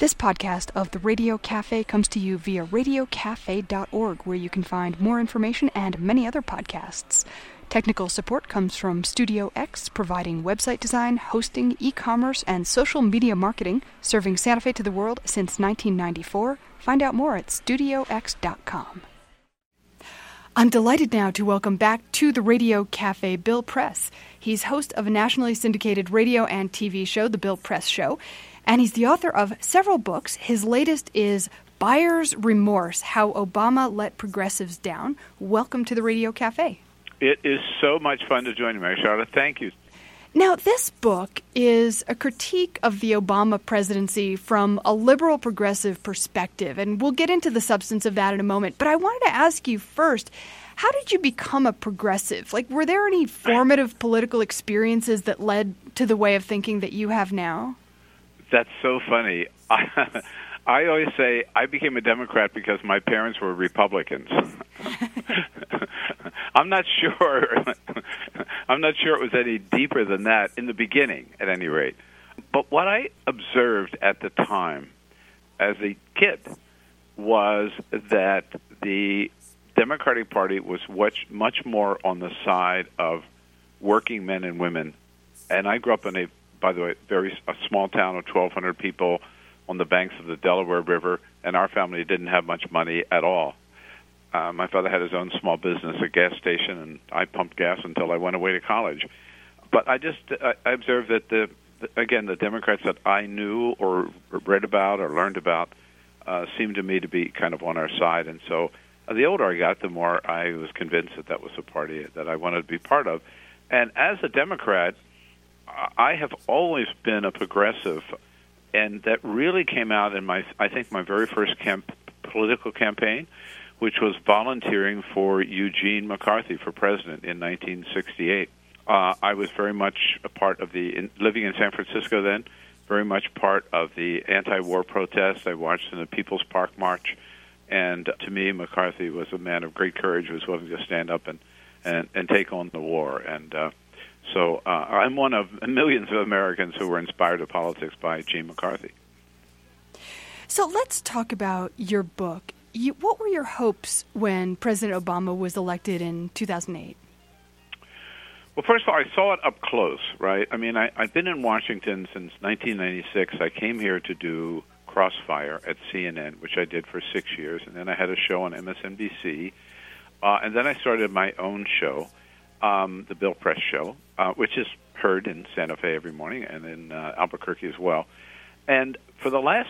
This podcast of the Radio Cafe comes to you via radiocafe.org, where you can find more information and many other podcasts. Technical support comes from Studio X, providing website design, hosting, e-commerce, and social media marketing, serving Santa Fe to the world since 1994. Find out more at studiox.com. I'm delighted now to welcome back to the Radio Cafe Bill Press. He's host of a nationally syndicated radio and TV show, The Bill Press Show, and he's the author of several books. His latest is Buyer's Remorse, How Obama Let Progressives Down. Welcome to the Radio Cafe. It is so much fun to join you, Mary Charlotte. Thank you. Now, this book is a critique of the Obama presidency from a liberal progressive perspective, and we'll get into the substance of that in a moment. But I wanted to ask you first, how did you become a progressive? Like, were there any formative political experiences that led to the way of thinking that you have now? That's so funny. I always say I became a Democrat because my parents were Republicans. I'm not sure it was any deeper than that in the beginning, at any rate. But what I observed at the time as a kid was that the Democratic Party was much more on the side of working men and women. And I grew up in by the way, a small town of 1,200 people on the banks of the Delaware River, and our family didn't have much money at all. My father had his own small business, a gas station, and I pumped gas until I went away to college. But I observed that the Democrats that I knew or read about or learned about seemed to me to be kind of on our side. And so the older I got, the more I was convinced that was a party that I wanted to be part of. And as a Democrat, I have always been a progressive, and that really came out in my very first political campaign, which was volunteering for Eugene McCarthy for president in 1968. I was very much a part of living in San Francisco then, very much part of the anti-war protests. I watched in the People's Park March, and to me, McCarthy was a man of great courage who was willing to stand up and take on the war. And So I'm one of millions of Americans who were inspired to politics by Gene McCarthy. So let's talk about your book. What were your hopes when President Obama was elected in 2008? Well, first of all, I saw it up close, right? I mean, I've been in Washington since 1996. I came here to do Crossfire at CNN, which I did for 6 years, and then I had a show on MSNBC, and then I started my own show, the Bill Press Show, which is heard in Santa Fe every morning and in Albuquerque as well. And for the last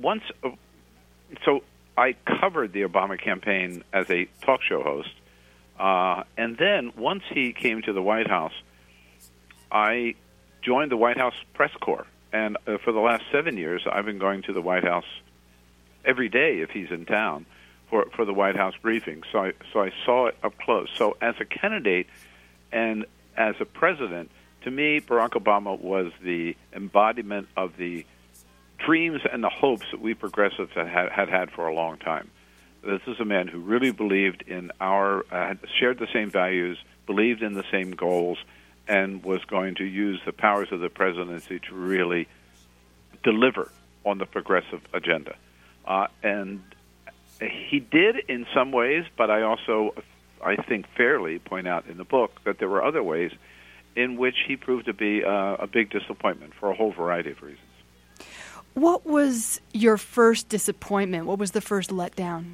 so I covered the Obama campaign as a talk show host. And then once he came to the White House, I joined the White House press corps. And for the last 7 years, I've been going to the White House every day if he's in town for the White House briefing. So I saw it up close. So as a candidate and as a president, to me, Barack Obama was the embodiment of the dreams and the hopes that we progressives had for a long time. This is a man who really believed in shared the same values, believed in the same goals, and was going to use the powers of the presidency to really deliver on the progressive agenda. And he did in some ways, but I think fairly point out in the book that there were other ways in which he proved to be a big disappointment for a whole variety of reasons. What was your first disappointment? What was the first letdown?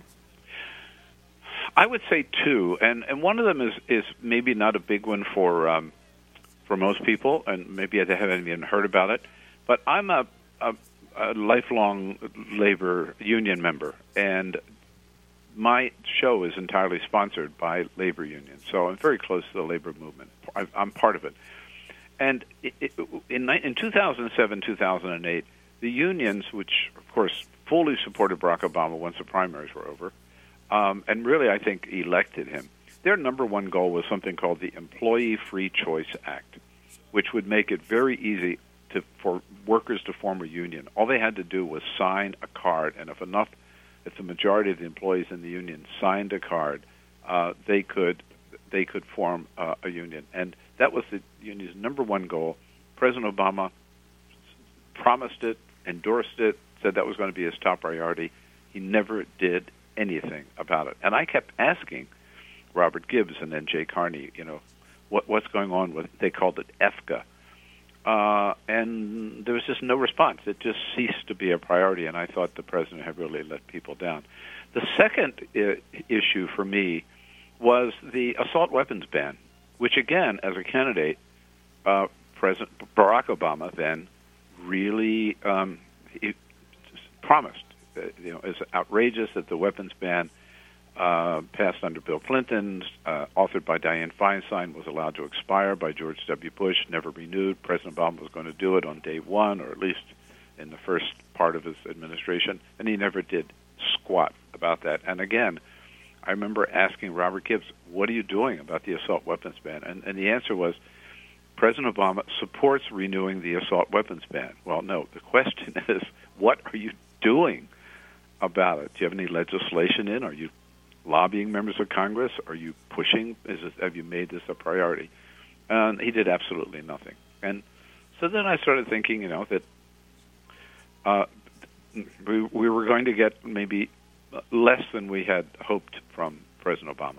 I would say two, and one of them is maybe not a big one for most people, and maybe I haven't even heard about it. But I'm a lifelong labor union member, and my show is entirely sponsored by labor unions, so I'm very close to the labor movement. I'm part of it. And in 2007, 2008, the unions, which, of course, fully supported Barack Obama once the primaries were over, and really, I think, elected him, their number one goal was something called the Employee Free Choice Act, which would make it very easy for workers to form a union. All they had to do was sign a card, and if the majority of the employees in the union signed a card, they could form a union. And that was the union's number one goal. President Obama promised it, endorsed it, said that was going to be his top priority. He never did anything about it. And I kept asking Robert Gibbs and then Jay Carney, what's going on with, they called it EFCA. And there was just no response. It just ceased to be a priority, and I thought the president had really let people down. The second issue for me was the assault weapons ban, which, again, as a candidate, President Barack Obama then really he promised. It's outrageous that the weapons ban passed under Bill Clinton, authored by Dianne Feinstein, was allowed to expire by George W. Bush, never renewed. President Obama was going to do it on day one, or at least in the first part of his administration, and he never did squat about that. And again, I remember asking Robert Gibbs, what are you doing about the assault weapons ban? And the answer was, President Obama supports renewing the assault weapons ban. Well, no, the question is, what are you doing about it? Do you have any legislation in? Are you lobbying members of Congress? Are you pushing? Have you made this a priority? And he did absolutely nothing. And so then I started thinking, that we were going to get maybe less than we had hoped from President Obama.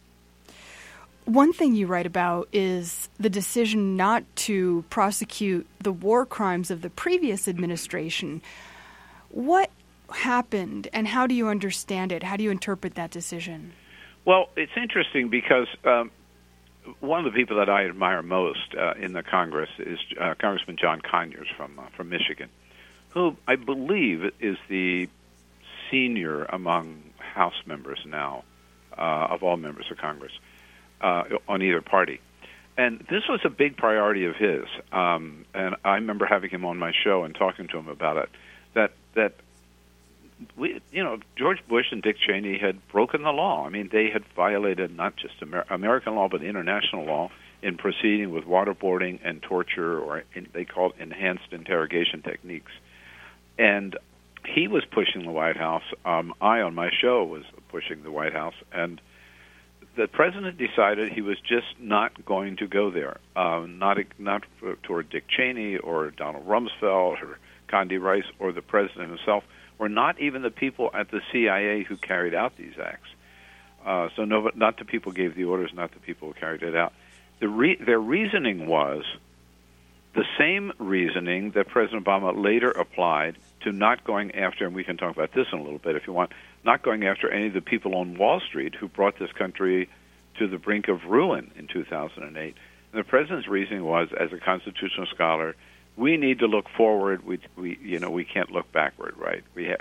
One thing you write about is the decision not to prosecute the war crimes of the previous administration. What happened, and how do you understand it? How do you interpret that decision? Well, it's interesting because one of the people that I admire most in the Congress is Congressman John Conyers from Michigan, who I believe is the senior among House members now of all members of Congress on either party. And this was a big priority of his. And I remember having him on my show and talking to him about it, that we, George Bush and Dick Cheney had broken the law. I mean, they had violated not just American law, but international law in proceeding with waterboarding and torture, or they called enhanced interrogation techniques. And he was pushing the White House. I, on my show, was pushing the White House. And the president decided he was just not going to go there, not toward Dick Cheney or Donald Rumsfeld or Condi Rice or the president himself, or not even the people at the CIA who carried out these acts. So not the people who gave the orders, not the people who carried it out. Their reasoning was the same reasoning that President Obama later applied to not going after, and we can talk about this in a little bit if you want, not going after any of the people on Wall Street who brought this country to the brink of ruin in 2008. And the president's reasoning was, as a constitutional scholar, we need to look forward. We can't look backward, right?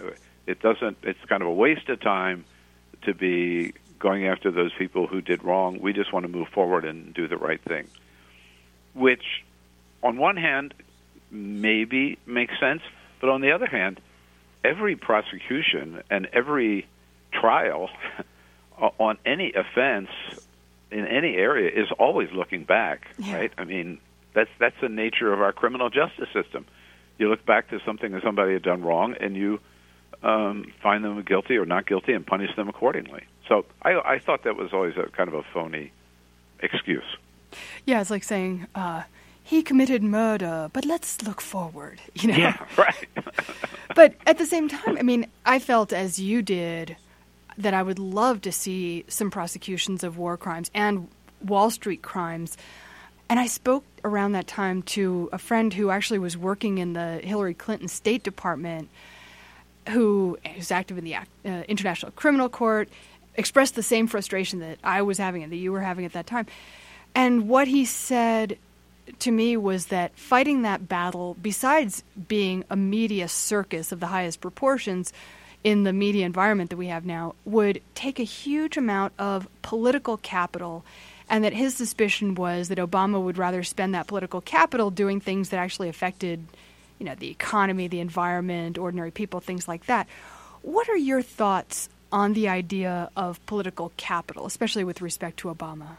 It's kind of a waste of time to be going after those people who did wrong. We just want to move forward and do the right thing, which, on one hand, maybe makes sense, but on the other hand, every prosecution and every trial on any offense in any area is always looking back, right? I mean, that's the nature of our criminal justice system. You look back to something that somebody had done wrong, and you find them guilty or not guilty and punish them accordingly. So I thought that was always a kind of a phony excuse. Yeah, it's like saying, he committed murder, but let's look forward. Yeah, right. But at the same time, I mean, I felt, as you did, that I would love to see some prosecutions of war crimes and Wall Street crimes. And I spoke around that time to a friend who actually was working in the Hillary Clinton State Department, who is active in the International Criminal Court, expressed the same frustration that I was having and that you were having at that time. And what he said to me was that fighting that battle, besides being a media circus of the highest proportions in the media environment that we have now, would take a huge amount of political capital, and that his suspicion was that Obama would rather spend that political capital doing things that actually affected, the economy, the environment, ordinary people, things like that. What are your thoughts on the idea of political capital, especially with respect to Obama?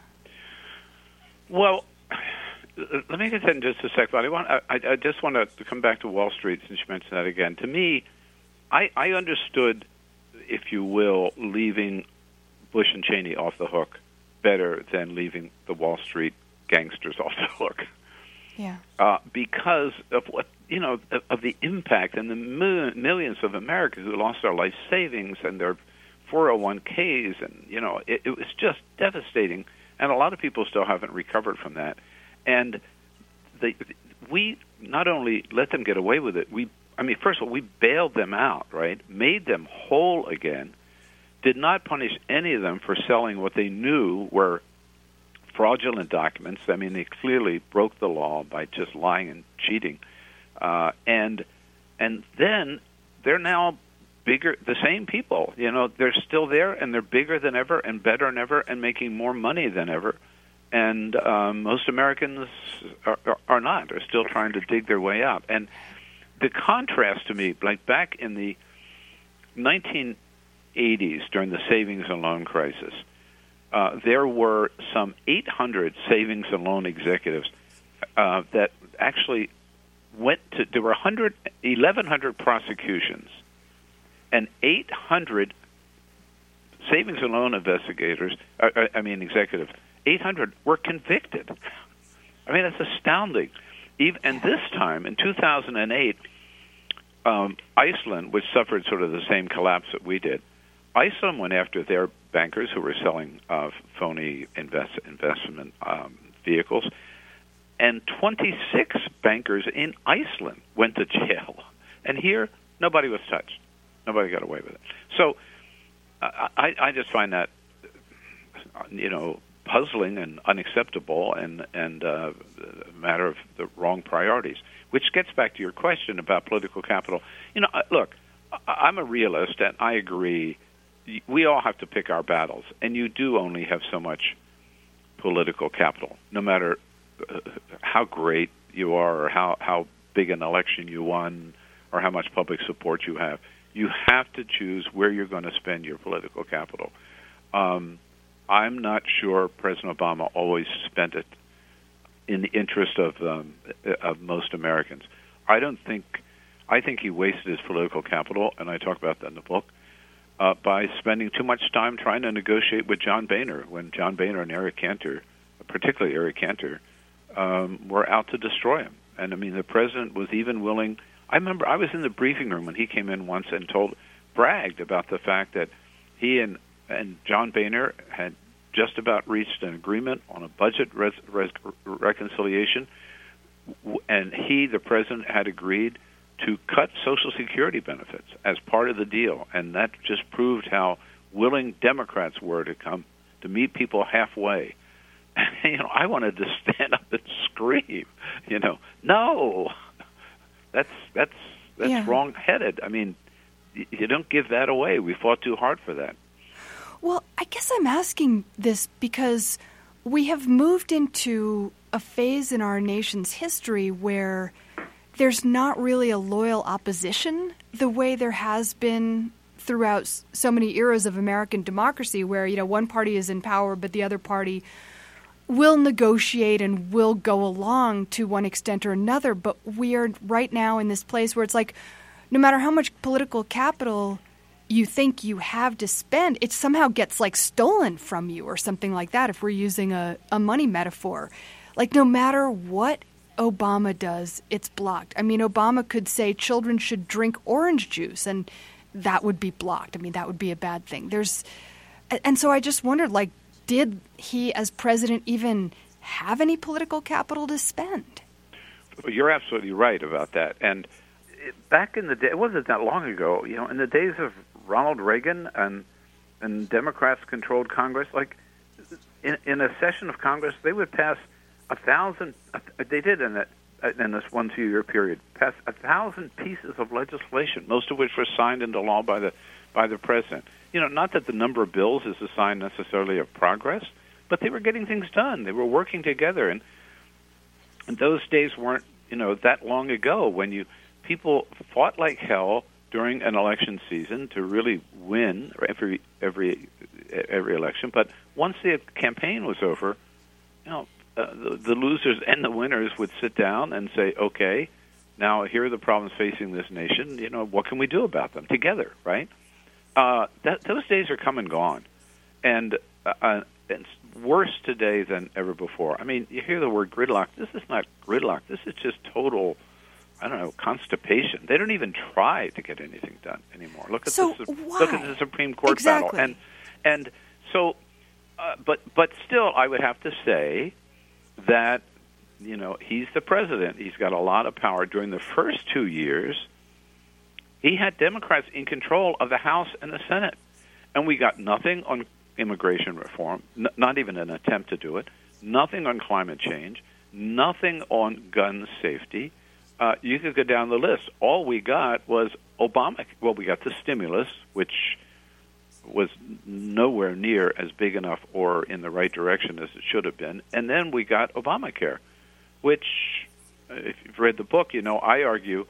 Well, let me get that in just a second. But I just want to come back to Wall Street since you mentioned that again. To me, I understood, if you will, leaving Bush and Cheney off the hook better than leaving the Wall Street gangsters off the hook. because of what of the impact and the millions of Americans who lost their life savings and their 401ks, and it was just devastating. And a lot of people still haven't recovered from that. And we not only let them get away with it, first of all, we bailed them out, right? Made them whole again. Did not punish any of them for selling what they knew were fraudulent documents. I mean, they clearly broke the law by just lying and cheating. And then they're now bigger, the same people. They're still there, and they're bigger than ever and better than ever and making more money than ever. And most Americans are not. They're still trying to dig their way out. And the contrast to me, like back in the 1980s during the savings and loan crisis, there were some 800 savings and loan executives that actually there were 1,100 prosecutions, and 800 savings and loan executives, 800 were convicted. I mean, that's astounding. And this time, in 2008, Iceland, which suffered sort of the same collapse that we did, Iceland went after their bankers who were selling phony investment vehicles, and 26 bankers in Iceland went to jail. And here, nobody was touched. Nobody got away with it. So I just find that, puzzling and unacceptable and a matter of the wrong priorities, which gets back to your question about political capital. Look, I'm a realist, and I agree. We all have to pick our battles, and you do only have so much political capital, no matter how great you are or how big an election you won or how much public support you have. You have to choose where you're going to spend your political capital. I'm not sure President Obama always spent it in the interest of most Americans. I think he wasted his political capital, and I talk about that in the book, by spending too much time trying to negotiate with John Boehner when John Boehner and Eric Cantor, particularly Eric Cantor, were out to destroy him. And the president was even willing. I remember I was in the briefing room when he came in once and bragged about the fact that he and John Boehner had just about reached an agreement on a budget reconciliation, and he, the president, had agreed to cut Social Security benefits as part of the deal, and that just proved how willing Democrats were to come to meet people halfway. I wanted to stand up and scream, no, that's wrong-headed. You don't give that away. We fought too hard for that. Well, I guess I'm asking this because we have moved into a phase in our nation's history where there's not really a loyal opposition the way there has been throughout so many eras of American democracy where, one party is in power, but the other party will negotiate and will go along to one extent or another. But we are right now in this place where it's like no matter how much political capital you think you have to spend, it somehow gets stolen from you or something like that if we're using a money metaphor. No matter what Obama does, it's blocked. Obama could say children should drink orange juice, and that would be blocked. That would be a bad thing. And so I just wondered, did he as president even have any political capital to spend? You're absolutely right about that. And back in the day, it wasn't that long ago, in the days of Ronald Reagan and Democrats controlled Congress, in a session of Congress, they would pass 1,000, they did in this 1 2-year period, pass 1,000 pieces of legislation, most of which were signed into law by the president. Not that the number of bills is a sign necessarily of progress, but they were getting things done. They were working together, and those days weren't, that long ago when people fought like hell during an election season to really win every election. But once the campaign was over, the losers and the winners would sit down and say, okay, now here are the problems facing this nation. What can we do about them together, right? Those days are come and gone. And worse today than ever before. I mean, you hear the word gridlock. This is not gridlock. This is just total, I don't know, constipation. They don't even try to get anything done anymore. Look at the Supreme Court battle. And so, but still, I would have to say that, you know, he's the president. He's got a lot of power. During the first 2 years, he had Democrats in control of the House and the Senate. And we got nothing on immigration reform, not even an attempt to do it, nothing on climate change, nothing on gun safety. You could go down the list. All we got was Obama. Well, we got the stimulus, which was nowhere near as big enough or in the right direction as it should have been. And then we got Obamacare, which, if you've read the book, you know, I argue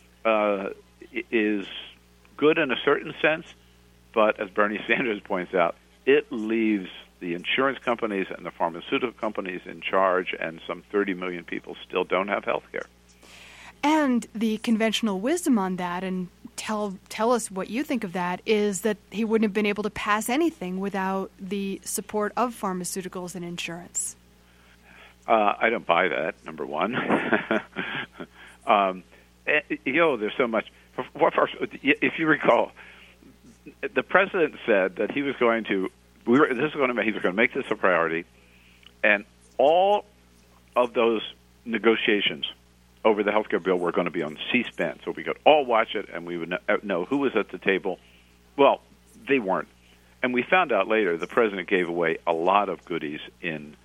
is good in a certain sense, but as Bernie Sanders points out, it leaves the insurance companies and the pharmaceutical companies in charge, and some 30 million people still don't have health care. And the conventional wisdom on that, and tell us what you think of that, is that he wouldn't have been able to pass anything without the support of pharmaceuticals and insurance. I don't buy that, number one. There's so much. If you recall, the president said that he was going to make this a priority, and all of those negotiations over the health care bill were going to be on C-SPAN, so we could all watch it, and we would know who was at the table. Well, they weren't, and we found out later the president gave away a lot of goodies in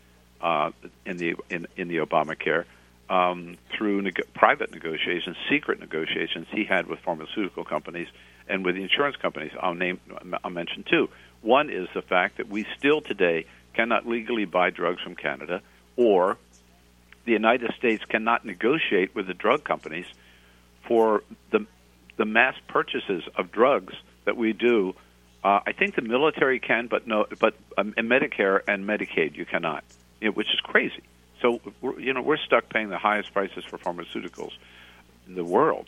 the Obamacare through private negotiations, secret negotiations he had with pharmaceutical companies and with the insurance companies. I'll mention two. One is the fact that we still today cannot legally buy drugs from Canada, or the United States cannot negotiate with the drug companies for the mass purchases of drugs that we do. I think the military can, but Medicare and Medicaid you cannot, which is crazy. So we're stuck paying the highest prices for pharmaceuticals in the world.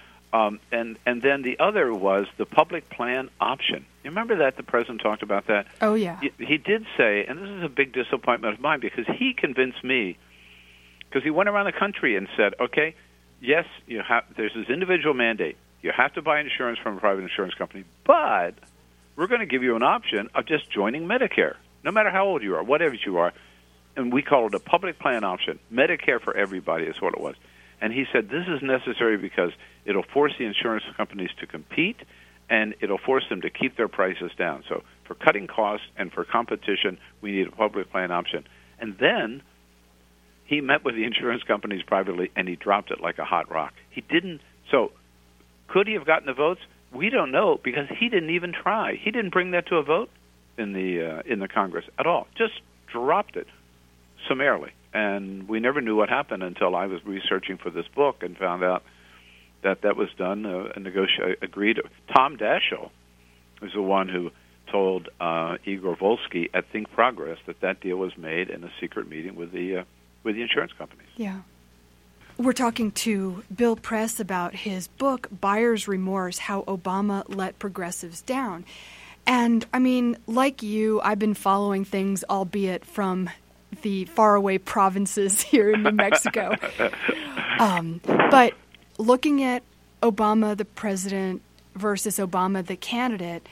And then the other was the public plan option. You remember that the president talked about that? Oh, yeah. He did say, and this is a big disappointment of mine, because he convinced me, because he went around the country and said, okay, yes, there's this individual mandate. You have to buy insurance from a private insurance company, but we're going to give you an option of just joining Medicare, no matter how old you are, whatever you are. And we call it a public plan option. Medicare for everybody is what it was. And he said this is necessary because it'll force the insurance companies to compete, and it'll force them to keep their prices down. So for cutting costs and for competition, we need a public plan option. And then he met with the insurance companies privately, and he dropped it like a hot rock. He didn't. So could he have gotten the votes? We don't know, because he didn't even try. He didn't bring that to a vote in the Congress at all. Just dropped it summarily. And we never knew what happened until I was researching for this book and found out that was done. Agreed. Tom Daschle was the one who told Igor Volsky at Think Progress that deal was made in a secret meeting with the insurance companies. Yeah. We're talking to Bill Press about his book, Buyer's Remorse, How Obama Let Progressives Down. And, I mean, like you, I've been following things, albeit from the faraway provinces here in New Mexico. But looking at Obama, the president, versus Obama, the candidate,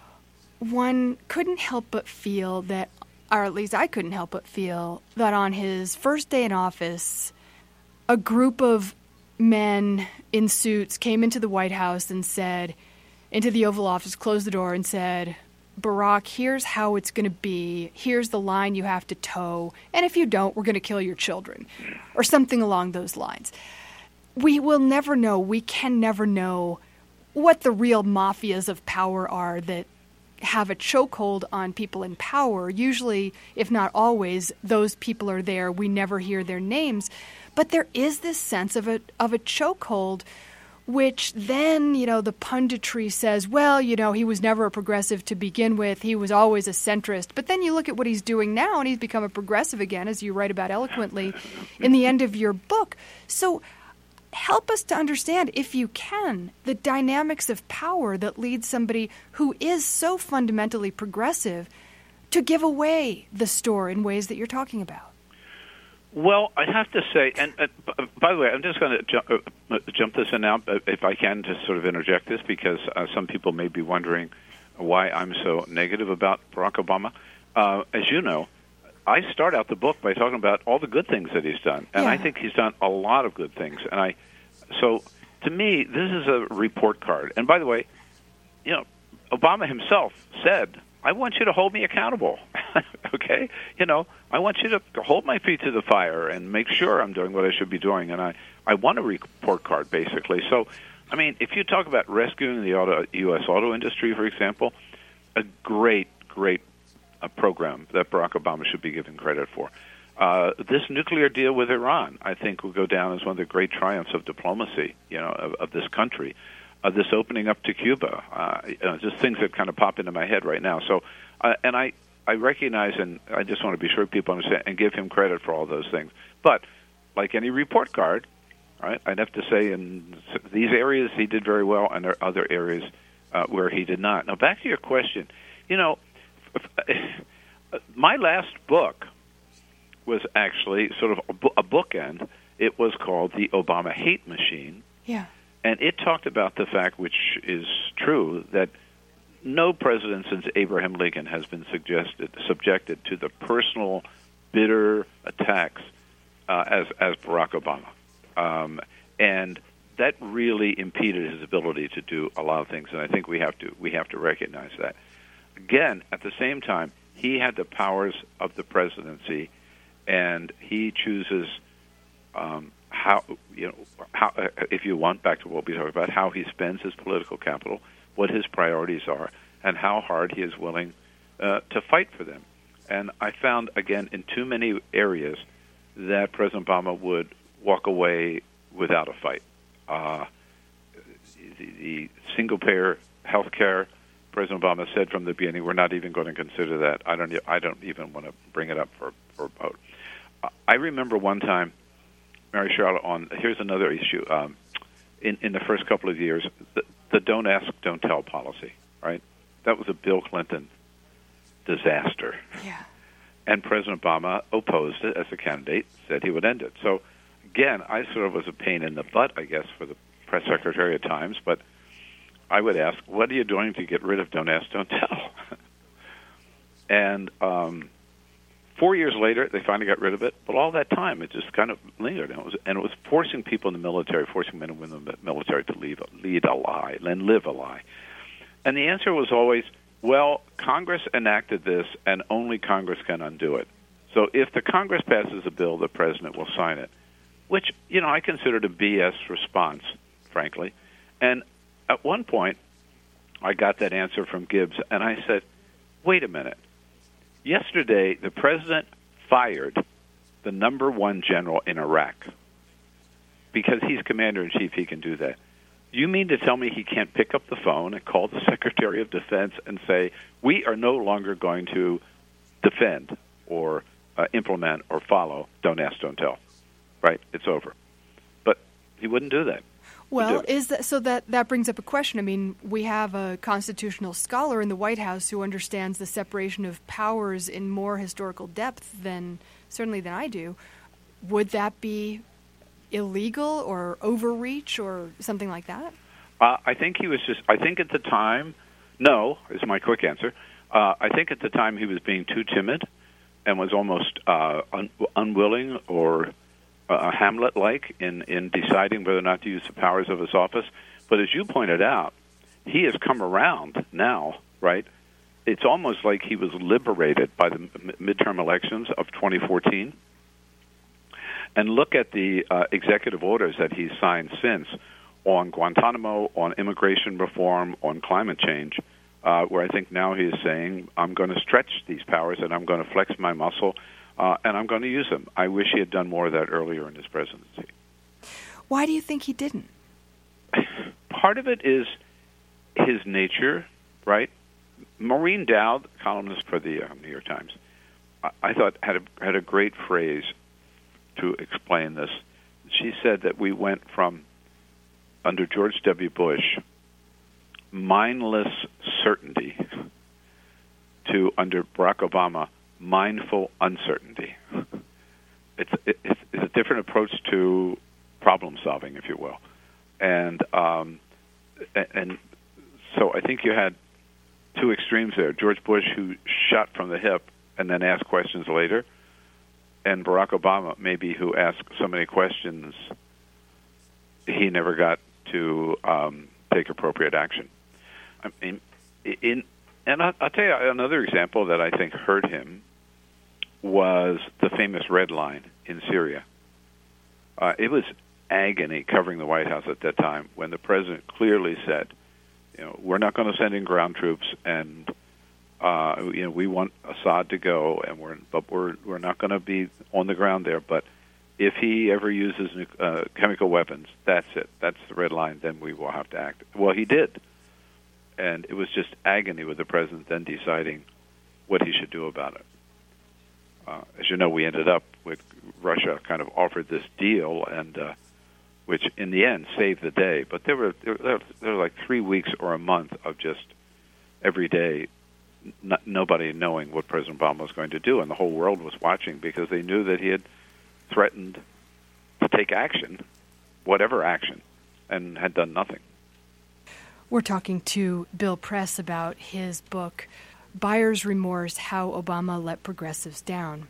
one couldn't help but feel that, or at least I couldn't help but feel, that on his first day in office, a group of men in suits came into the White House and said, into the Oval Office, closed the door and said, Barack, here's how it's going to be. Here's the line you have to toe. And if you don't, we're going to kill your children, or something along those lines. We will never know. We can never know what the real mafias of power are that have a chokehold on people in power. Usually, if not always, those people are there. We never hear their names. But there is this sense of a chokehold, which then, the punditry says, well, he was never a progressive to begin with. He was always a centrist. But then you look at what he's doing now, and he's become a progressive again, as you write about eloquently in the end of your book. So help us to understand, if you can, the dynamics of power that leads somebody who is so fundamentally progressive to give away the store in ways that you're talking about? Well, I have to say, and by the way, I'm just going to jump this in now, if I can, to sort of interject this, because some people may be wondering why I'm so negative about Barack Obama. As you know, I start out the book by talking about all the good things that he's done, and I think he's done a lot of good things. And so to me, this is a report card. And by the way, you know, Obama himself said, I want you to hold me accountable, okay? You know, I want you to hold my feet to the fire and make sure I'm doing what I should be doing, and I want a report card, basically. So, I mean, if you talk about rescuing the U.S. auto industry, for example, a great program that Barack Obama should be given credit for. This nuclear deal with Iran, I think, will go down as one of the great triumphs of diplomacy, you know, of this country. This opening up to Cuba, just things that kind of pop into my head right now. So, and I recognize, and I just want to be sure people understand, and give him credit for all those things. But like any report card, right, I'd have to say in these areas he did very well, and there are other areas where he did not. Now, back to your question. You know, my last book was actually sort of a bookend. It was called The Obama Hate Machine. Yeah. And it talked about the fact, which is true, that no president since Abraham Lincoln has been subjected to the personal, bitter attacks as Barack Obama. And that really impeded his ability to do a lot of things, and I think we have to recognize that. Again, at the same time, he had the powers of the presidency, and he chooses how, if you want, back to what we talked about, how he spends his political capital, what his priorities are, and how hard he is willing to fight for them. And I found, again, in too many areas that President Obama would walk away without a fight. The single-payer health care, President Obama said from the beginning, we're not even going to consider that. I don't even want to bring it up for a vote. I remember one time, Mary Charlotte, here's another issue. In the first couple of years, the don't ask, don't tell policy, right? That was a Bill Clinton disaster. Yeah. And President Obama opposed it as a candidate, said he would end it. So, again, I sort of was a pain in the butt, I guess, for the press secretary at times, but I would ask, what are you doing to get rid of don't ask, don't tell? And 4 years later, they finally got rid of it. But all that time, it just kind of lingered. And it was forcing people in the military, forcing men and women in the military to lead a lie and live a lie. And the answer was always, well, Congress enacted this, and only Congress can undo it. So if the Congress passes a bill, the president will sign it, which, I considered a BS response, frankly. And at one point, I got that answer from Gibbs, and I said, wait a minute. Yesterday, the president fired the number one general in Iraq because he's commander-in-chief. He can do that. You mean to tell me he can't pick up the phone and call the Secretary of Defense and say, we are no longer going to defend or implement or follow don't ask, don't tell, right? It's over. But he wouldn't do that. Well, that brings up a question. I mean, we have a constitutional scholar in the White House who understands the separation of powers in more historical depth than I do. Would that be illegal or overreach or something like that? I think at the time, no, is my quick answer. I think at the time he was being too timid and was almost unwilling or Hamlet-like in deciding whether or not to use the powers of his office. But as you pointed out, he has come around now, right? It's almost like he was liberated by the midterm elections of 2014. And look at the executive orders that he's signed since on Guantanamo, on immigration reform, on climate change, where I think now he is saying, I'm going to stretch these powers and I'm going to flex my muscle and I'm going to use them. I wish he had done more of that earlier in his presidency. Why do you think he didn't? Part of it is his nature, right? Maureen Dowd, columnist for the New York Times, I thought had a great phrase to explain this. She said that we went from, under George W. Bush, mindless certainty to, under Barack Obama, mindful uncertainty. It's a different approach to problem solving, if you will, and so I think you had two extremes there: George Bush, who shot from the hip and then asked questions later, and Barack Obama, maybe, who asked so many questions he never got to take appropriate action. I mean, and I'll tell you another example that I think hurt him was the famous Red Line in Syria. It was agony covering the White House at that time when the president clearly said, we're not going to send in ground troops, and we want Assad to go, and we're not going to be on the ground there. But if he ever uses chemical weapons, that's it. That's the red line. Then we will have to act. Well, he did, and it was just agony with the president then deciding what he should do about it. As you know, we ended up with Russia kind of offered this deal, and which in the end saved the day. But there were like 3 weeks or a month of just every day nobody knowing what President Obama was going to do, and the whole world was watching because they knew that he had threatened to take action, whatever action, and had done nothing. We're talking to Bill Press about his book, Buyer's Remorse: How Obama Let Progressives Down.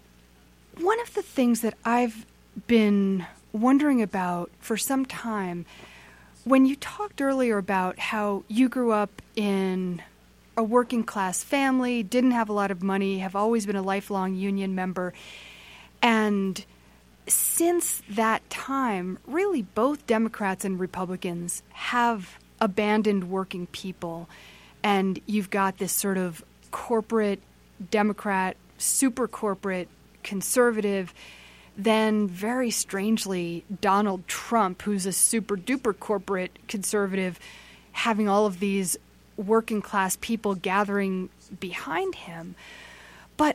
One of the things that I've been wondering about for some time, when you talked earlier about how you grew up in a working class family, didn't have a lot of money, have always been a lifelong union member, and since that time, really both Democrats and Republicans have abandoned working people, and you've got this sort of corporate Democrat, super corporate conservative, then very strangely Donald Trump, who's a super duper corporate conservative, having all of these working class people gathering behind him. But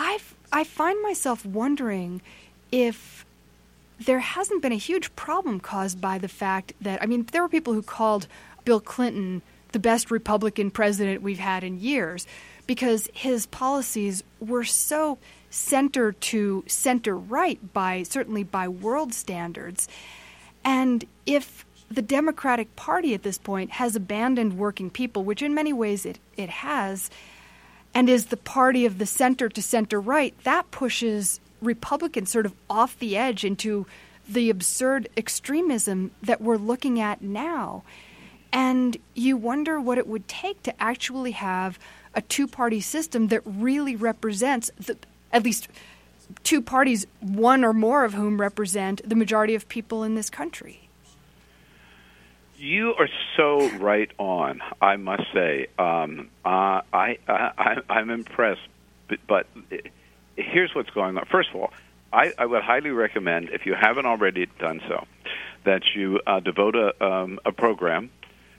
I find myself wondering if there hasn't been a huge problem caused by the fact that, there were people who called Bill Clinton the best Republican president we've had in years because his policies were so center to center right, certainly by world standards. And if the Democratic Party at this point has abandoned working people, which in many ways it has, and is the party of the center to center right, that pushes Republicans sort of off the edge into the absurd extremism that we're looking at now. And you wonder what it would take to actually have a two-party system that really represents at least two parties, one or more of whom represent the majority of people in this country. You are so right on, I must say. I'm impressed, but here's what's going on. First of all, I would highly recommend, if you haven't already done so, that you devote a program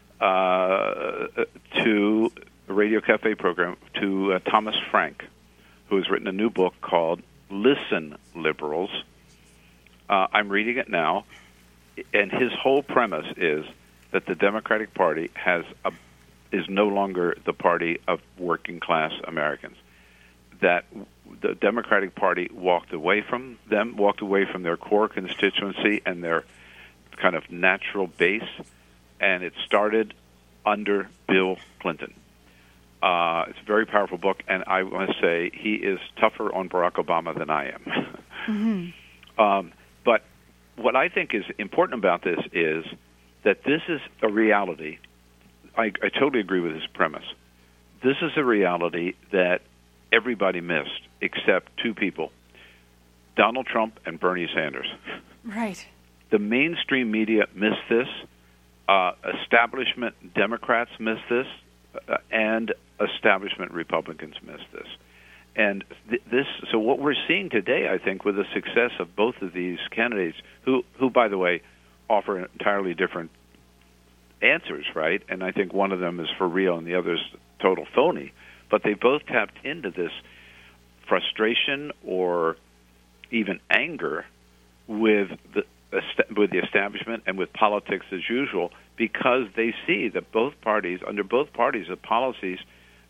to a Radio Cafe program to Thomas Frank, who has written a new book called Listen, Liberals. I'm reading it now, and his whole premise is that the Democratic Party is no longer the party of working-class Americans, that the Democratic Party walked away from their core constituency and their kind of natural base, and it started under Bill Clinton. It's a very powerful book, and I want to say he is tougher on Barack Obama than I am. Mm-hmm. But what I think is important about this is that this is a reality. I totally agree with his premise. This is a reality that everybody missed except two people, Donald Trump and Bernie Sanders. Right. The mainstream media missed this. Establishment Democrats missed this. And establishment Republicans missed this. And so what we're seeing today, I think, with the success of both of these candidates, who by the way, offer entirely different answers, right? And I think one of them is for real and the other is total phony. But they both tapped into this frustration or even anger with the establishment and with politics as usual, because they see that under both parties, the policies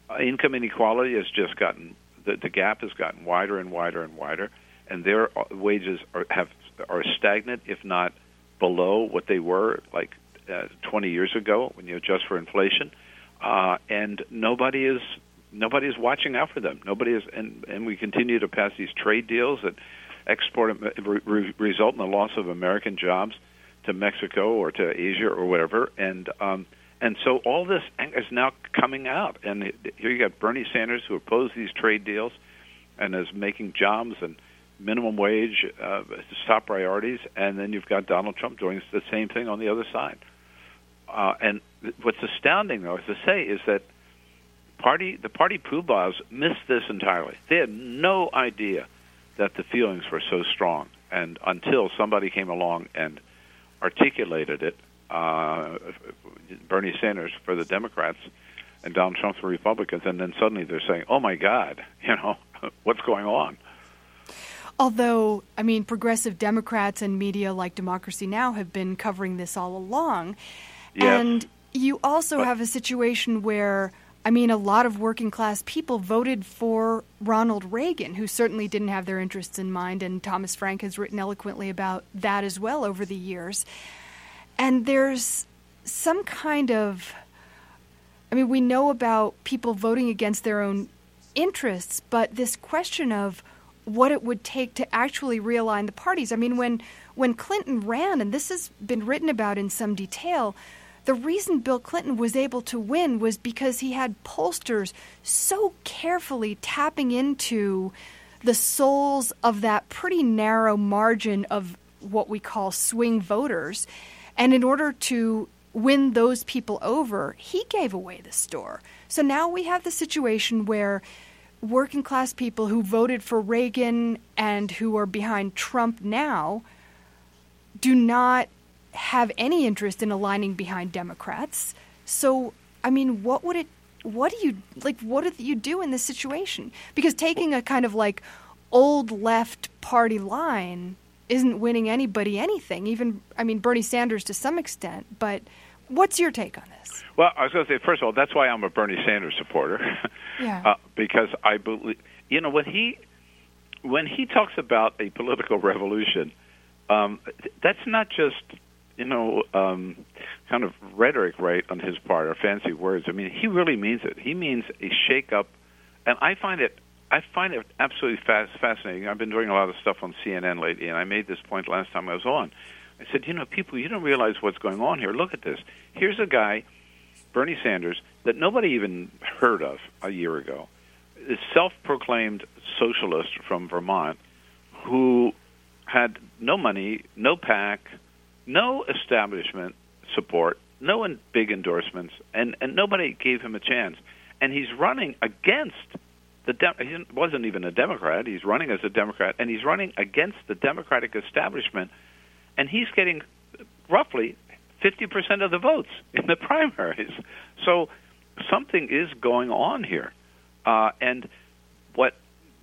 income inequality has just gotten, the gap has gotten wider and wider and wider, and their wages are stagnant, if not below what they were like 20 years ago when you adjust for inflation, and nobody is watching out for them. Nobody is, and we continue to pass these trade deals that result in the loss of American jobs to Mexico or to Asia or whatever, and so all this is now coming out. And here you got Bernie Sanders, who opposed these trade deals and is making jobs and minimum wage top priorities, and then you've got Donald Trump doing the same thing on the other side. And what's astounding, though, to say, is that the party poobahs missed this entirely. They had no idea that the feelings were so strong, and until somebody came along and articulated it, Bernie Sanders for the Democrats and Donald Trump for Republicans, and then suddenly they're saying, "Oh my God, what's going on?" Although, I mean, progressive Democrats and media like Democracy Now! Have been covering this all along. Yes. And you also have a situation where, I mean, a lot of working class people voted for Ronald Reagan, who certainly didn't have their interests in mind, and Thomas Frank has written eloquently about that as well over the years. And there's some kind of, I mean, we know about people voting against their own interests, but this question of what it would take to actually realign the parties. I mean, when Clinton ran, and this has been written about in some detail, the reason Bill Clinton was able to win was because he had pollsters so carefully tapping into the souls of that pretty narrow margin of what we call swing voters. And in order to win those people over, he gave away the store. So now we have the situation where working class people who voted for Reagan and who are behind Trump now do not have any interest in aligning behind Democrats. So, I mean, what do you do in this situation? Because taking a kind of like old left party line isn't winning anybody anything. Even, I mean, Bernie Sanders to some extent. But what's your take on this? Well, I was going to say, first of all, that's why I'm a Bernie Sanders supporter. Yeah. Because I believe, when he talks about a political revolution, that's not just kind of rhetoric, right, on his part, or fancy words. I mean, he really means it. He means a shake-up, and I find it absolutely fascinating. I've been doing a lot of stuff on CNN lately, and I made this point last time I was on. I said, people, you don't realize what's going on here. Look at this. Here's a guy, Bernie Sanders, that nobody even heard of a year ago, a self-proclaimed socialist from Vermont who had no money, no PAC, no establishment support, no big endorsements, and nobody gave him a chance. And he's running against he wasn't even a Democrat. He's running as a Democrat, and he's running against the Democratic establishment, and he's getting roughly 50% of the votes in the primaries. So something is going on here. And where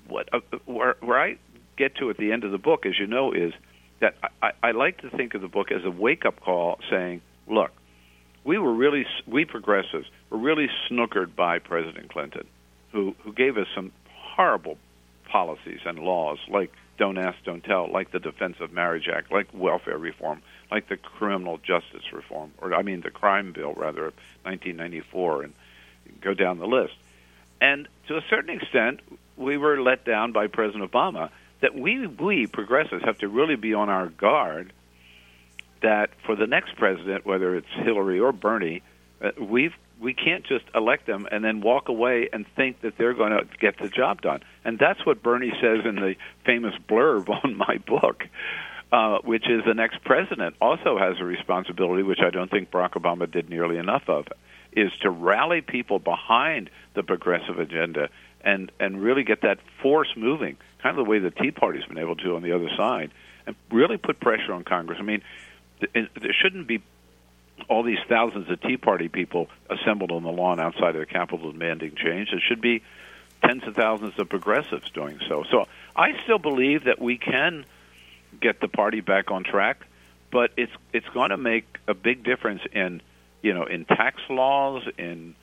I get to at the end of the book, as you know, is that I like to think of the book as a wake-up call saying, look, we progressives were really snookered by President Clinton, who gave us some horrible policies and laws like Don't Ask, Don't Tell, like the Defense of Marriage Act, like welfare reform, like the criminal justice reform, the crime bill, rather, of 1994, and go down the list. And to a certain extent, we were let down by President Obama, that we progressives have to really be on our guard that for the next president, whether it's Hillary or Bernie, we can't just elect them and then walk away and think that they're going to get the job done. And that's what Bernie says in the famous blurb on my book, which is the next president also has a responsibility, which I don't think Barack Obama did nearly enough of, is to rally people behind the progressive agenda and really get that force moving, kind of the way the Tea Party's been able to on the other side, and really put pressure on Congress. I mean, there shouldn't be all these thousands of Tea Party people assembled on the lawn outside of the Capitol demanding change. There should be tens of thousands of progressives doing so. So I still believe that we can get the party back on track, but it's going to make a big difference in tax laws, in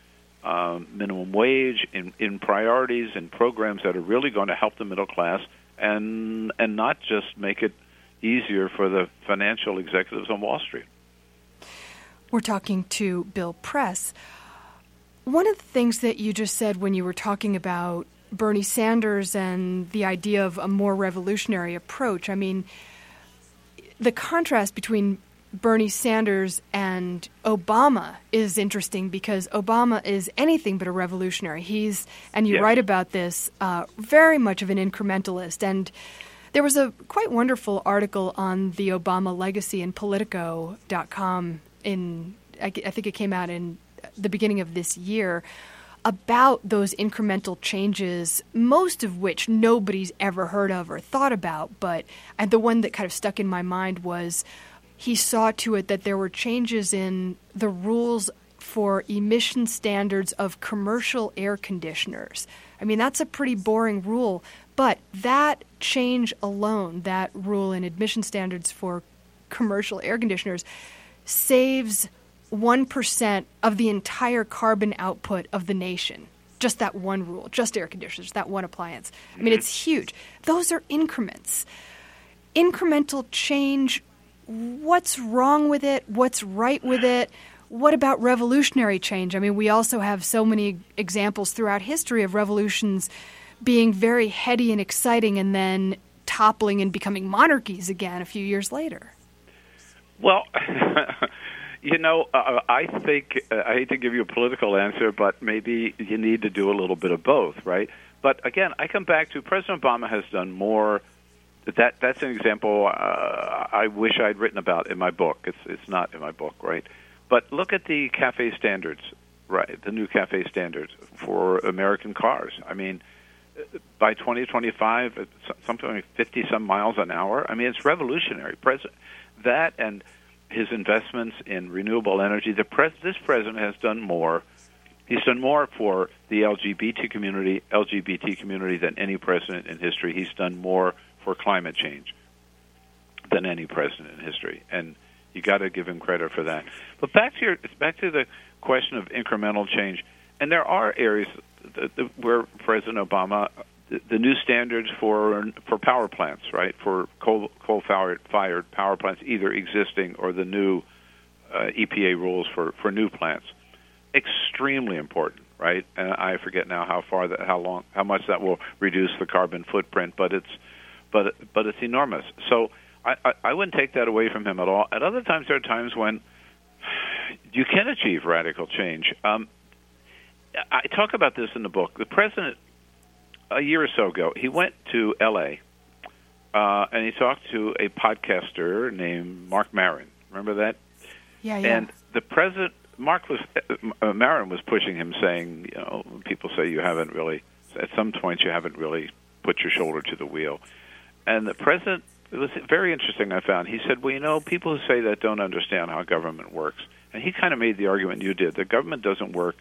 minimum wage, in priorities and programs that are really going to help the middle class, and not just make it easier for the financial executives on Wall Street. We're talking to Bill Press. One of the things that you just said when you were talking about Bernie Sanders and the idea of a more revolutionary approach, I mean, the contrast between Bernie Sanders and Obama is interesting because Obama is anything but a revolutionary. And you write about this, very much of an incrementalist. And there was a quite wonderful article on the Obama legacy in Politico.com I think it came out in the beginning of this year, about those incremental changes, most of which nobody's ever heard of or thought about. And the one that kind of stuck in my mind was he saw to it that there were changes in the rules for emission standards of commercial air conditioners. I mean, that's a pretty boring rule, but that change alone, that rule in emission standards for commercial air conditioners, saves 1% of the entire carbon output of the nation. Just that one rule, just air conditioners, that one appliance. I mean, it's huge. Those are increments. Incremental change, what's wrong with it? What's right with it? What about revolutionary change? I mean, we also have so many examples throughout history of revolutions being very heady and exciting and then toppling and becoming monarchies again a few years later. Well, I think I hate to give you a political answer, but maybe you need to do a little bit of both, right? But again, I come back to President Obama has done more. That's an example I wish I'd written about in my book. It's not in my book, right? But look at the CAFE standards, right? The new CAFE standards for American cars. I mean, by 2025, it's something like 50-some miles an hour. I mean, it's revolutionary. That and his investments in renewable energy. This president has done more. He's done more for the LGBT community than any president in history. He's done more for climate change than any president in history, and you got to give him credit for that. But back to the question of incremental change, and there are areas where President Obama, the new standards for power plants, right, for coal-fired power plants, either existing or the new EPA rules for new plants, extremely important, right? And I forget now how much that will reduce the carbon footprint, but it's enormous. So I wouldn't take that away from him at all. At other times, there are times when you can achieve radical change. I talk about this in the book. The president, a year or so ago, he went to L.A., and he talked to a podcaster named Marc Maron. Remember that? Yeah. And the president, Maron was pushing him, saying, people say you haven't really, at some points you haven't really put your shoulder to the wheel. And the president, it was very interesting, I found. He said, well, people who say that don't understand how government works. And he kind of made the argument you did. The government doesn't work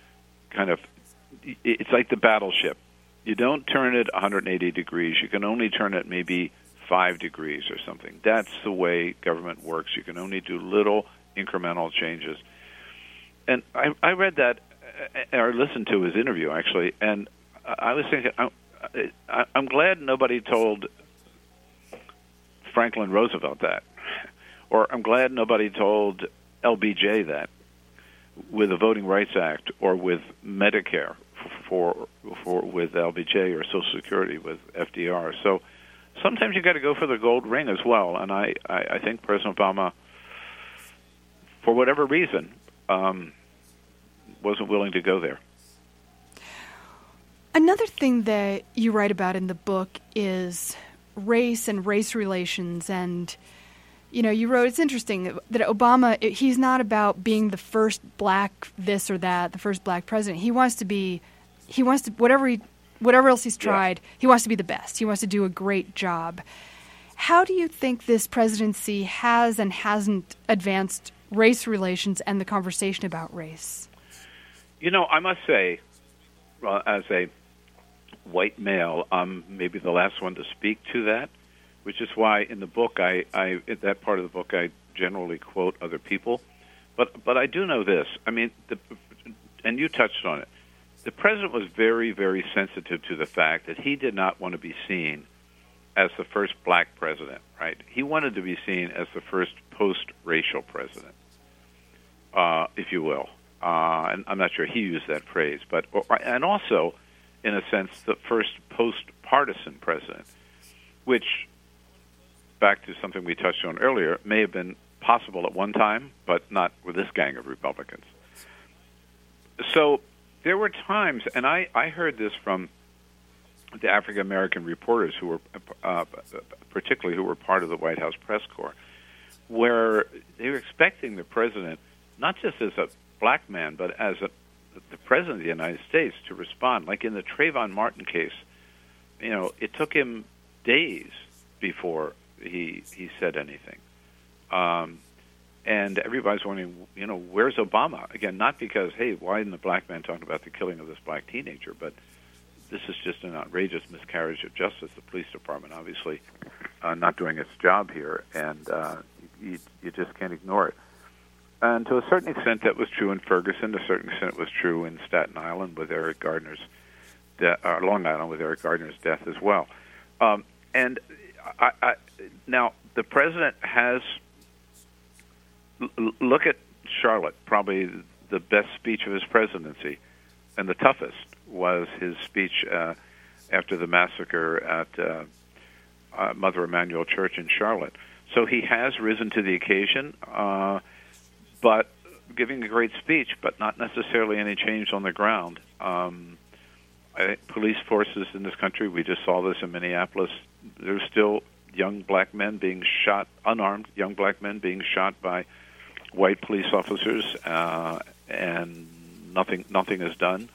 it's like the battleship. You don't turn it 180 degrees. You can only turn it maybe 5 degrees or something. That's the way government works. You can only do little incremental changes. And I read that, or listened to his interview, actually, and I was thinking, I'm glad nobody told Franklin Roosevelt that, or I'm glad nobody told LBJ that with the Voting Rights Act, or with Medicare with LBJ, or Social Security with FDR. So sometimes you got to go for the gold ring as well, and I think President Obama, for whatever reason, wasn't willing to go there. Another thing that you write about in the book is race and race relations, and you wrote, it's interesting that Obama, he's not about being the first black this or that, the first black president. He wants to whatever else he's tried, he wants to be the best. He wants to do a great job. How do you think this presidency has and hasn't advanced race relations and the conversation about race? I must say, as a white male, I'm maybe the last one to speak to that, which is why in the book, in that part of the book, I generally quote other people. But I do know this. I mean, and you touched on it, the president was very, very sensitive to the fact that he did not want to be seen as the first black president, right? He wanted to be seen as the first post-racial president, if you will. And I'm not sure he used that phrase, and also, in a sense, the first post-partisan president, which, back to something we touched on earlier, may have been possible at one time, but not with this gang of Republicans. So there were times, and I heard this from the African-American reporters who were, particularly who were part of the White House press corps, where they were expecting the president, not just as a black man, but as the president of the United States, to respond. Like in the Trayvon Martin case, it took him days before he said anything. And everybody's wondering, where's Obama? Again, not because, hey, why isn't the black man talking about the killing of this black teenager? But this is just an outrageous miscarriage of justice. The police department obviously not doing its job here, and you just can't ignore it. And to a certain extent, that was true in Ferguson. To a certain extent, it was true in Staten Island with Eric Gardner's Long Island with Eric Gardner's death as well. And now the president has. Look at Charlotte. Probably the best speech of his presidency, and the toughest was his speech after the massacre at Mother Emanuel Church in Charlotte. So he has risen to the occasion, but giving a great speech, but not necessarily any change on the ground. Police forces in this country, we just saw this in Minneapolis, there's still young black men being shot, unarmed young black men being shot by white police officers, and nothing is done.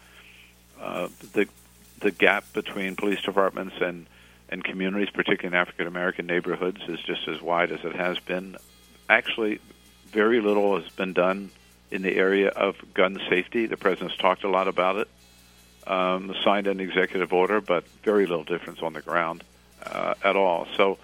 The gap between police departments and communities, particularly in African American neighborhoods, is just as wide as it has been. Actually, very little has been done in the area of gun safety. The president's talked a lot about it, signed an executive order, but very little difference on the ground at all. So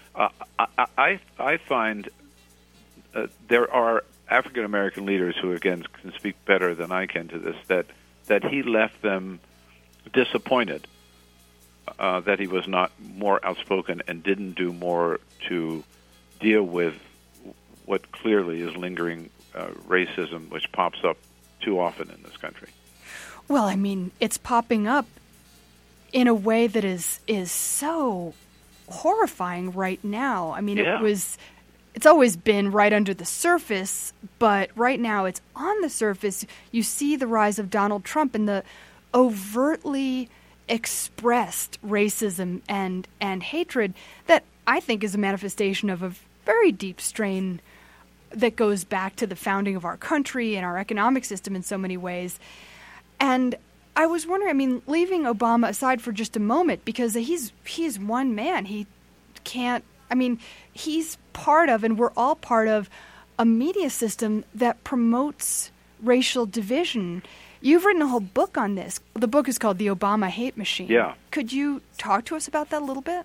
I find there are African American leaders who, again, can speak better than I can to this, that he left them disappointed that he was not more outspoken and didn't do more to deal with what clearly is lingering racism, which pops up too often in this country. Well, I mean, it's popping up in a way that is so horrifying right now. I mean, yeah. It's always been right under the surface, but right now it's on the surface. You see the rise of Donald Trump and the overtly expressed racism and hatred that I think is a manifestation of a very deep strain that goes back to the founding of our country and our economic system in so many ways. And I was wondering, I mean, leaving Obama aside for just a moment, because he's one man. He can't, I mean, he's part of, and we're all part of, a media system that promotes racial division. You've written a whole book on this. The book is called The Obama Hate Machine. Yeah. Could you talk to us about that a little bit?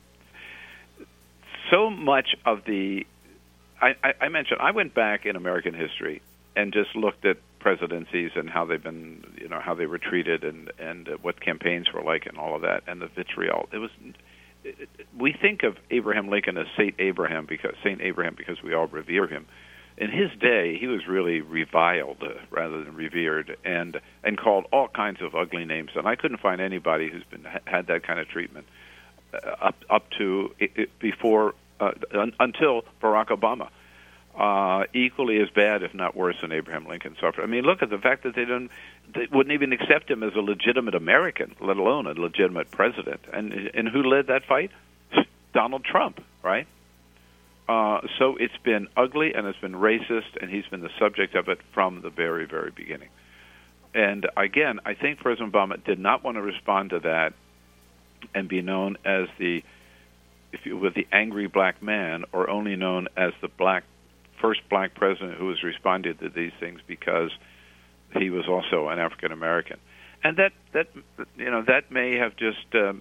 So much of the... I mentioned, I went back in American history and just looked at presidencies and how they've been, how they were treated and what campaigns were like and all of that, and the vitriol. We think of Abraham Lincoln as Saint Abraham because we all revere him. In his day, he was really reviled rather than revered, and called all kinds of ugly names. And I couldn't find anybody who's had that kind of treatment up to before until Barack Obama. Equally as bad, if not worse, than Abraham Lincoln suffered. I mean, look at the fact that they wouldn't even accept him as a legitimate American, let alone a legitimate president. And who led that fight? Donald Trump, right? So it's been ugly and it's been racist, and he's been the subject of it from the very, very beginning. And again, I think President Obama did not want to respond to that and be known as the angry black man, or only known as the first black president who has responded to these things, because he was also an African American, and that may have just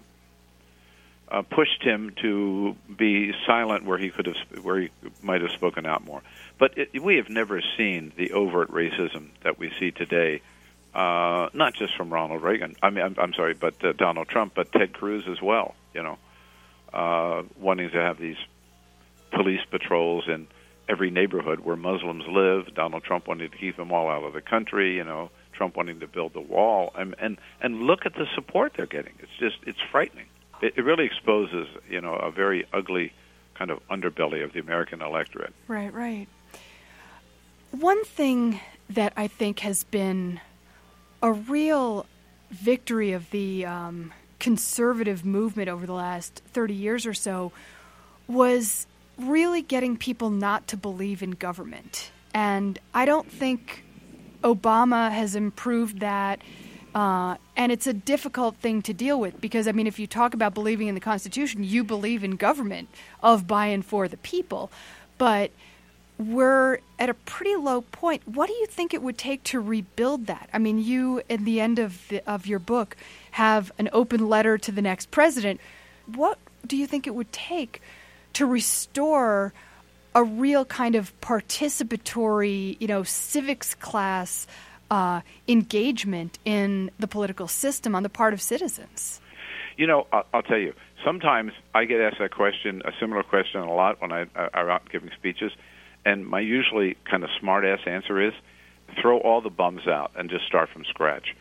pushed him to be silent where he might have spoken out more. But we have never seen the overt racism that we see today not just from Ronald Reagan. I'm sorry, but Donald Trump, but Ted Cruz as well. Wanting to have these police patrols in every neighborhood where Muslims live. Donald Trump wanted to keep them all out of the country. Trump wanting to build the wall, and look at the support they're getting. It's frightening. It really exposes a very ugly kind of underbelly of the American electorate. Right. One thing that I think has been a real victory of the conservative movement over the last 30 years or so was really getting people not to believe in government. And I don't think Obama has improved that. And it's a difficult thing to deal with because, if you talk about believing in the Constitution, you believe in government of by and for the people. But we're at a pretty low point. What do you think it would take to rebuild that? You, in the end of your book, have an open letter to the next president. What do you think it would take to restore a real kind of participatory, civics class engagement in the political system on the part of citizens? I'll tell you, sometimes I get asked that question, a similar question a lot when I'm out giving speeches, and my usually kind of smart-ass answer is, throw all the bums out and just start from scratch.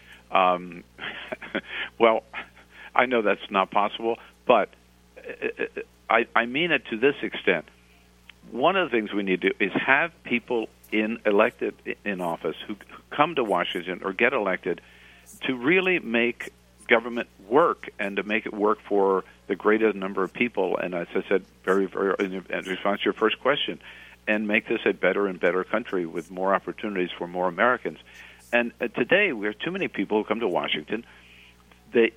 Well, I know that's not possible, but I mean it to this extent. One of the things we need to do is have people elected in office who come to Washington or get elected to really make government work and to make it work for the greatest number of people. And as I said, very, very in response to your first question, and make this a better and better country with more opportunities for more Americans. And today we have too many people who come to Washington. They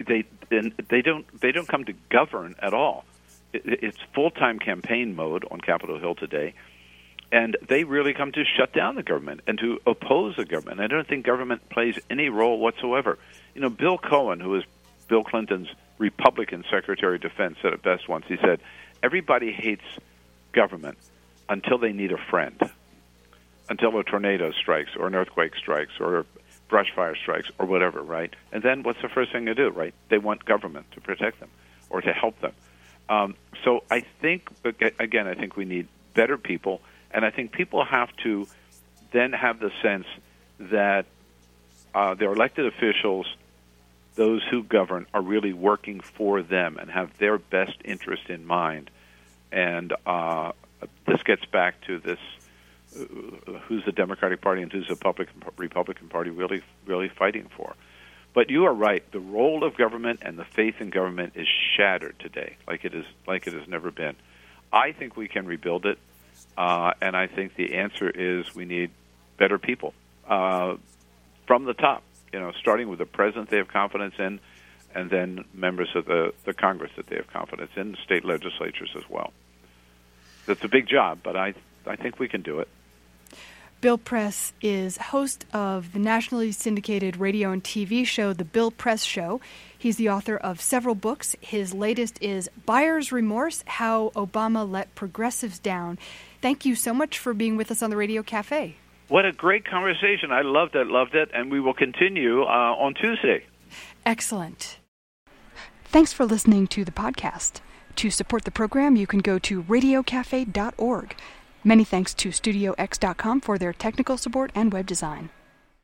don't come to govern at all. It's full-time campaign mode on Capitol Hill today, and they really come to shut down the government and to oppose the government. I don't think government plays any role whatsoever. Bill Cohen, who was Bill Clinton's Republican Secretary of Defense, said it best once. He said, everybody hates government until they need a friend, until a tornado strikes or an earthquake strikes or a brush fire strikes or whatever, right? And then what's the first thing they do, right? They want government to protect them or to help them. So I think, again, I think we need better people, and I think people have to then have the sense that their elected officials, those who govern, are really working for them and have their best interest in mind. And this gets back to this, who's the Democratic Party and who's the Republican Party really fighting for. But you are right. The role of government and the faith in government is shattered today, like it has never been. I think we can rebuild it, and I think the answer is we need better people from the top. Starting with the president they have confidence in, and then members of the Congress that they have confidence in, state legislatures as well. That's a big job, but I think we can do it. Bill Press is host of the nationally syndicated radio and TV show, The Bill Press Show. He's the author of several books. His latest is Buyer's Remorse, How Obama Let Progressives Down. Thank you so much for being with us on the Radio Cafe. What a great conversation. I loved it, and we will continue on Tuesday. Excellent. Thanks for listening to the podcast. To support the program, you can go to radiocafe.org. Many thanks to StudioX.com for their technical support and web design.